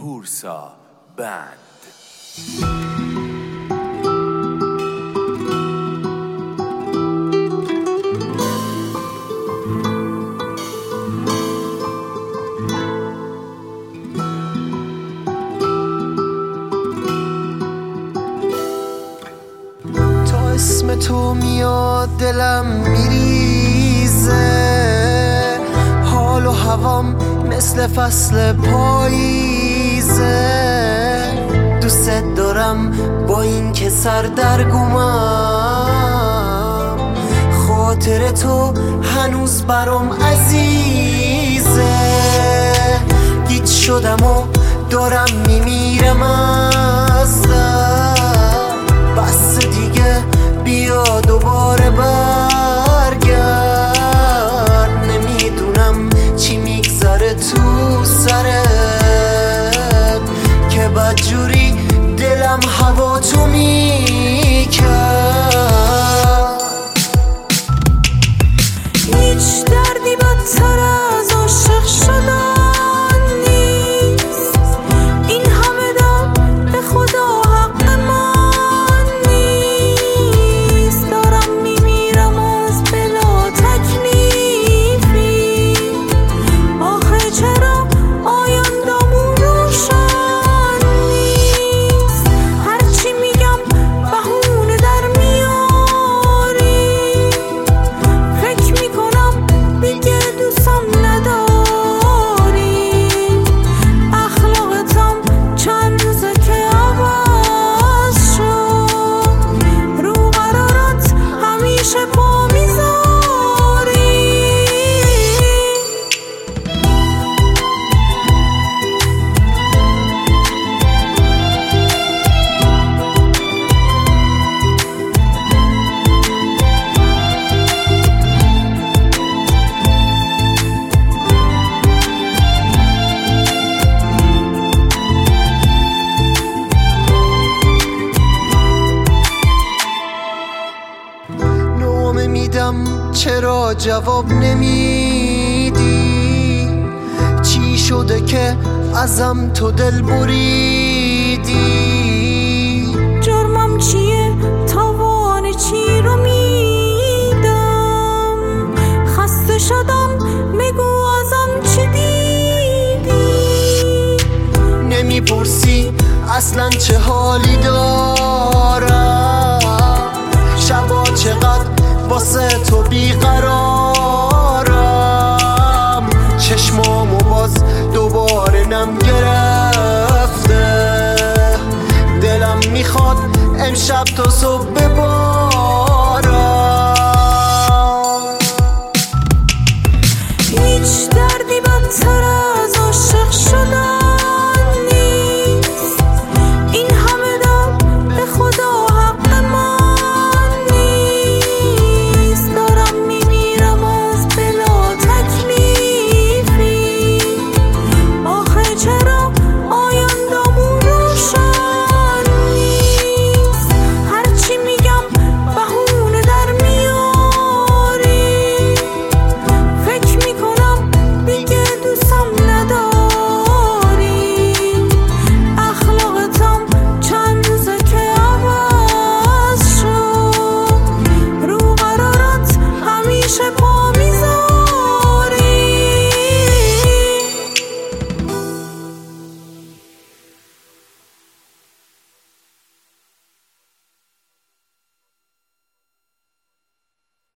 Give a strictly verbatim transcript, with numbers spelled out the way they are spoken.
پورسا بند. اسم تو میاد دلم میریزه، حال و هوام مثل فصل پاییزه. دوست دارم با این که سردرگمم، خاطر تو هنوز برام عزیزه. گیج شدم و دارم میمیرم از درد، بس دیگه بیا دوباره برگرد. نمیدونم چی میگذره تو سرت که بدجوری دلم هوا تو میکرد. هیچ دردی بدتر از عاشق شدن نیست، این همه درد به خدا حق من. چرا جواب نمیدی؟ چی شده که ازم تو دل بریدی؟ جرمم چیه؟ تاوان چی رو میدم؟ خسته شدم بگو ازم چی دیدی؟ نمیپرسی اصلا چه حالی دارم، شبا چقدر واسه تو بیقرارم. چشمامو باز دوباره نم گرفته، دلم میخواد امشب تا صبح